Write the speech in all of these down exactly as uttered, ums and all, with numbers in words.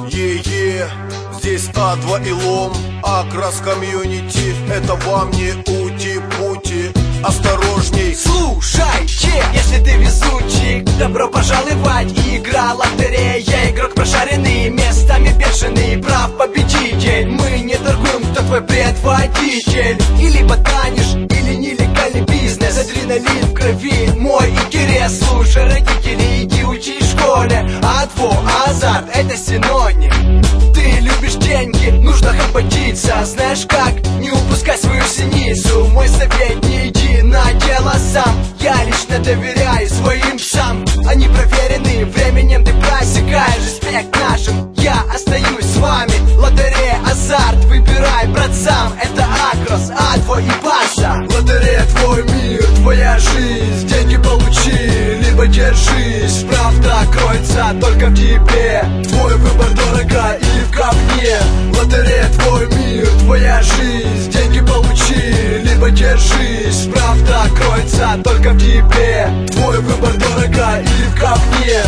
Е-е, здесь А два и лом, Акрас комьюнити, это вам не ути-пути. Осторожней, слушайте, если ты везучий, добро пожаловать. Игра лотерея, игрок прошаренный, местами бешеный, прав победитель. Мы не торгуем, кто твой предводитель. Или ботанишь, или нелегальный бизнес. Адреналин в крови, мой интерес. Слушай, родители, иди учись в школе. Адво, азарт, это синоним. Ты любишь деньги, нужно хапатиться. Знаешь как, не упускай свою синицу. Мой совет, не иди на дело сам. Я лично доверяю своим псам. Они проверены, временем ты просекаешь. Респект нашим, я остаюсь с вами. Лотерея, азарт, выбирай, братцам. Это Акрас, Адво и Паша. Лотерея, твой мир, твоя жизнь. Деньги получи, либо держись. Правда кроется только в тебе. Твой выбор дорого или в говне. Лотерея, твой мир, твоя жизнь. Деньги получи, либо держись. Правда кроется только в тебе. Твой выбор дорого или в говне.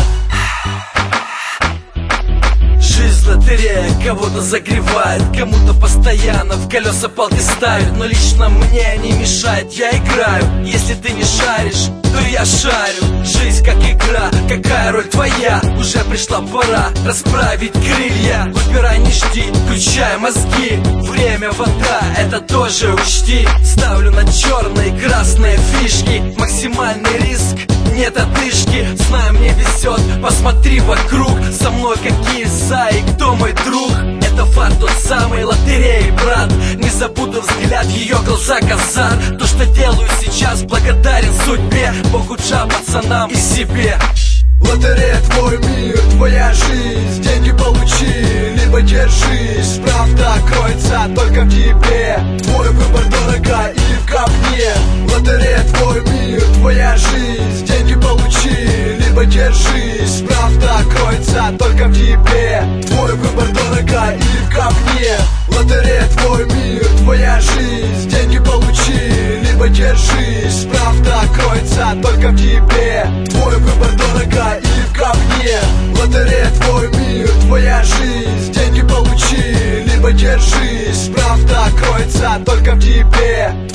Жизнь лотерея кого-то загревает, кому-то постоянно в колеса палки ставит. Но лично мне не мешает, я играю. Если ты не шаришь, то я шарю. Жизнь как игра, какая роль твоя? Уже пришла пора расправить крылья. Выбирай, не жди, включай мозги. Время, вода, это тоже учти. Ставлю на черные, красные фишки. Максимальный риск, нет одышки. Знаю, мне везет, посмотри вокруг. Со мной какие за и кто мой друг. Это факт тот самый лотереи, брат. Не забуду взгляд, ее глаза казар. То, что делаю сейчас, благодарен судьбе. Богу, джа, пацанам и себе. Лотерея, твой мир, твоя жизнь. Деньги получи, либо держись. Правда кроется только в тебе. Твой выбор дорого или в говне. Лотерея, твой мир, твоя жизнь. Деньги получи, либо держись. Правда кроется только в тебе. Твой выбор дорого или в говне. Лотерея, твой мир, твоя жизнь. Деньги получи, либо держись. Правда кроется только в тебе. Твой выбор дорого или в говне. Лотерея, твой мир, твоя жизнь. Деньги получи, либо держись. Правда кроется только в тебе.